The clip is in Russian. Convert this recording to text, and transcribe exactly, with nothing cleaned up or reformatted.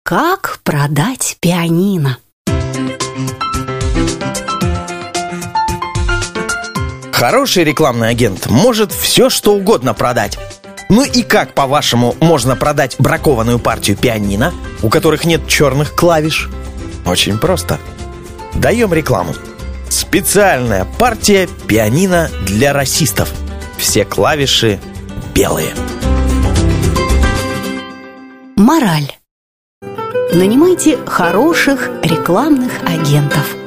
Как продать пианино? Хороший рекламный агент может все, что угодно продать. Ну и как, по-вашему, можно продать бракованную партию пианино, у которых нет черных клавиш? Очень просто. Даем рекламу. Специальная партия пианино для расистов. Все клавиши белые. Мораль. Нанимайте хороших рекламных агентов.